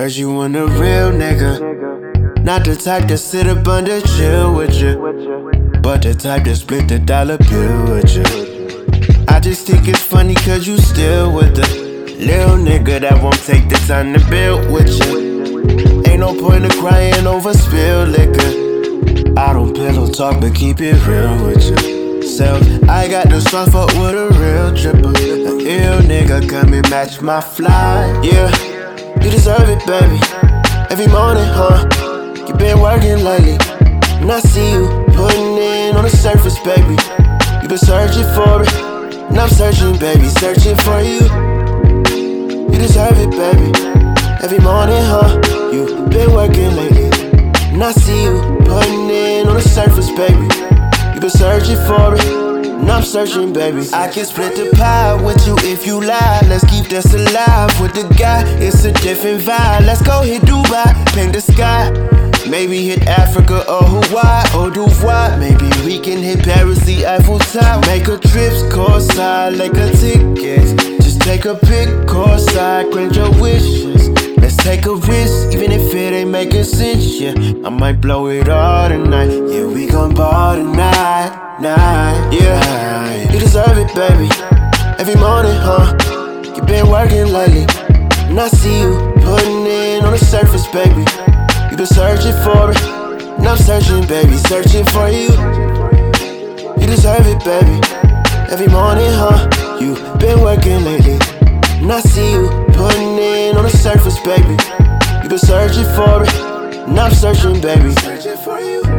Heard you want a real nigga, not the type to sit up under chill with you, but the type to split the dollar bill with you. I just think it's funny cause you still with the little nigga that won't take the time to build with you. Ain't no point in crying over spilled liquor. I don't pillow talk but keep it real with you. So I got the sauce fuck with a real dripper. An ill nigga come and match my fly. Yeah, you deserve it, baby. Every morning, huh? You been working lately, and I see you putting in on the surface, baby. You been searching for it, and I'm searching, baby, searching for you. You deserve it, baby. Every morning, huh? You been working lately, and I see you putting in on the surface, baby. You been searching for it, and I'm searching, baby. I can split the pie with you if you lie. Let's keep this alive with the guy. It's a different vibe. Let's go hit Dubai, paint the sky. Maybe hit Africa or Hawaii or Dubai. Maybe we can hit Paris, the Eiffel Tower. Make a trip, courtside like a ticket. Just take a pic, courtside, grant your wishes. Let's take a risk, even if it ain't making sense, yeah. I might blow it all tonight. Yeah, we gon' ball tonight. Yeah, you deserve it, baby. Every morning, huh? You been working lately, and I see you putting in on the surface, baby. You been searching for it, and I'm searching, baby, searching for you. You deserve it, baby. Every morning, huh? You been working lately, and I see you putting in on the surface, baby. You been searching for it, and I'm searching, baby, searching for you.